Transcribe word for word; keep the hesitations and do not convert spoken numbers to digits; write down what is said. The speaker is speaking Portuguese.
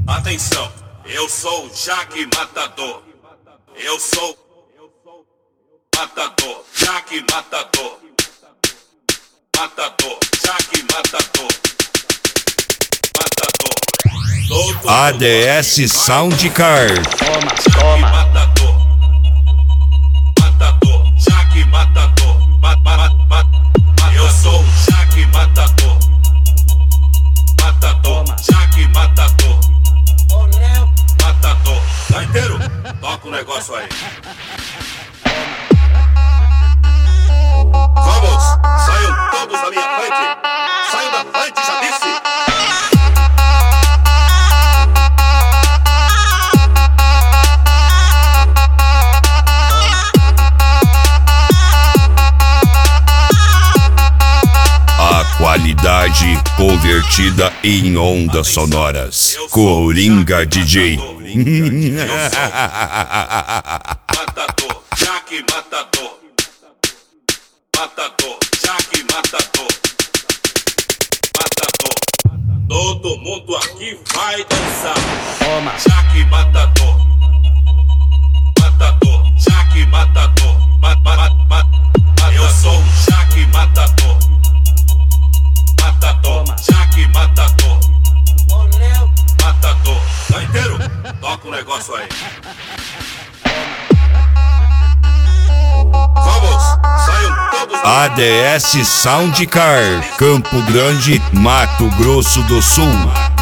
Atenção, eu sou o Jaque Matador. Eu sou Matador, Jaque Matador. Matador, Jaque Matador. Matador. Todo A D S Soundcard. Toma, Jaque toma. Matador. Matador, Jaque Matador. Mat, mat, mat, mat. Eu sou o Jaque Matador. Matador, Jaque Matador. Matador, tá inteiro? Toca o negócio aí. Vamos, saiam todos da minha frente. Saiam da frente, já disse. A qualidade convertida em ondas sonoras. Coringa D J. Matador, Jaque Matador. Matador, Jaque Matador. Matador. Todo mundo aqui vai dançar. Toma. Jaque Matador. Matador, Jaque Matador. Mat, mat, mat, mat. Eu sou o Jaque Matador. Matador, Jaque Matador. Matador, tá inteiro? Toca o negócio aí. Vamos, saiam todos. A D S Soundcard. Campo Grande, Mato Grosso do Sul.